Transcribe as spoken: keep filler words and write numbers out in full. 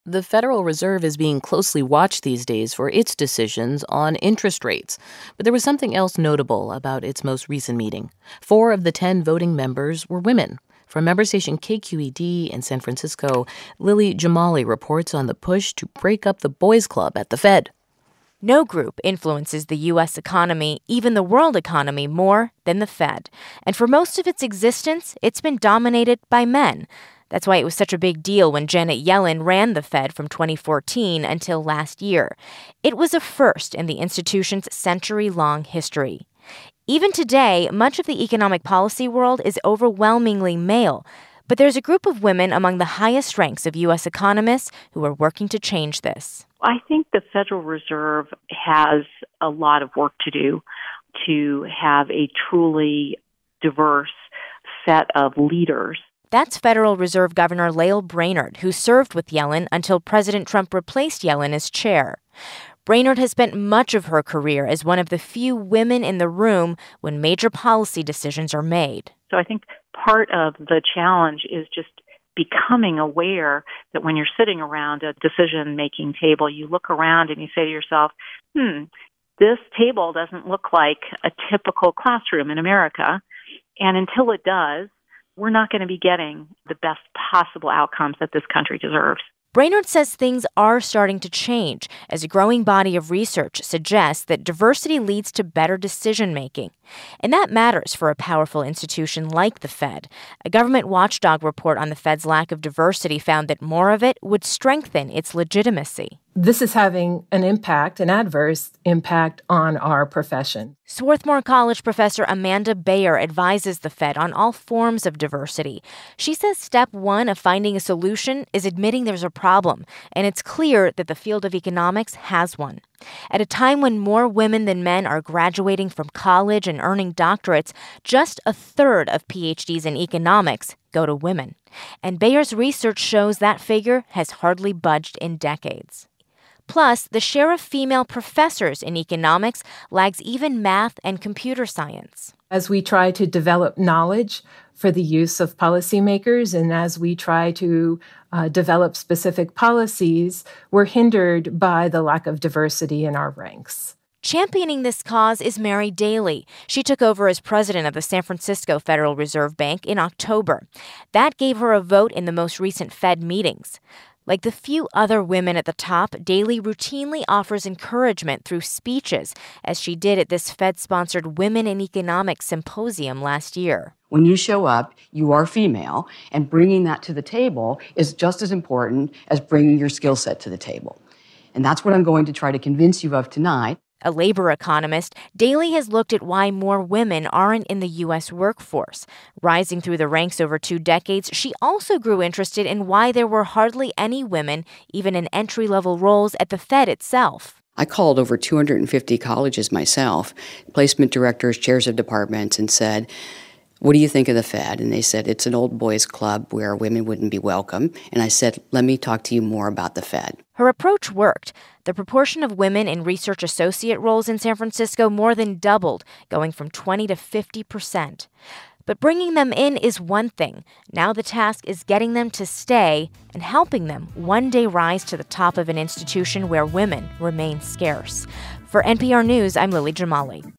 The Federal Reserve is being closely watched these days for its decisions on interest rates. But there was something else notable about its most recent meeting. Four of the ten voting members were women. From member station K Q E D in San Francisco, Lily Jamali reports on the push to break up the boys' club at the Fed. No group influences the U S economy, even the world economy, more than the Fed. And for most of its existence, it's been dominated by men. That's why it was such a big deal when Janet Yellen ran the Fed from twenty fourteen until last year. It was a first in the institution's century-long history. Even today, much of the economic policy world is overwhelmingly male. But there's a group of women among the highest ranks of U S economists who are working to change this. I think the Federal Reserve has a lot of work to do to have a truly diverse set of leaders. That's Federal Reserve Governor Lael Brainard, who served with Yellen until President Trump replaced Yellen as chair. Brainard has spent much of her career as one of the few women in the room when major policy decisions are made. So I think part of the challenge is just becoming aware that when you're sitting around a decision-making table, you look around and you say to yourself, hmm, this table doesn't look like a typical classroom in America. And until it does, we're not going to be getting the best possible outcomes that this country deserves. Brainard says things are starting to change as a growing body of research suggests that diversity leads to better decision-making. And that matters for a powerful institution like the Fed. A government watchdog report on the Fed's lack of diversity found that more of it would strengthen its legitimacy. This is having an impact, an adverse impact on our profession. Swarthmore College professor Amanda Bayer advises the Fed on all forms of diversity. She says step one of finding a solution is admitting there's a problem, and it's clear that the field of economics has one. At a time when more women than men are graduating from college and earning doctorates, just a third of P H Ds in economics go to women. And Bayer's research shows that figure has hardly budged in decades. Plus, the share of female professors in economics lags even math and computer science. As we try to develop knowledge for the use of policymakers and as we try to uh, develop specific policies, we're hindered by the lack of diversity in our ranks. Championing this cause is Mary Daly. She took over as president of the San Francisco Federal Reserve Bank in October. That gave her a vote in the most recent Fed meetings. Like the few other women at the top, Daly routinely offers encouragement through speeches, as she did at this Fed-sponsored Women in Economics Symposium last year. When you show up, you are female, and bringing that to the table is just as important as bringing your skill set to the table. And that's what I'm going to try to convince you of tonight. A labor economist, Daly has looked at why more women aren't in the U S workforce. Rising through the ranks over two decades, she also grew interested in why there were hardly any women, even in entry-level roles at the Fed itself. I called over two hundred fifty colleges myself, placement directors, chairs of departments, and said, what do you think of the Fed? And they said, it's an old boys club where women wouldn't be welcome. And I said, let me talk to you more about the Fed. Her approach worked. The proportion of women in research associate roles in San Francisco more than doubled, going from twenty to fifty percent. But bringing them in is one thing. Now the task is getting them to stay and helping them one day rise to the top of an institution where women remain scarce. For N P R News, I'm Lily Jamali.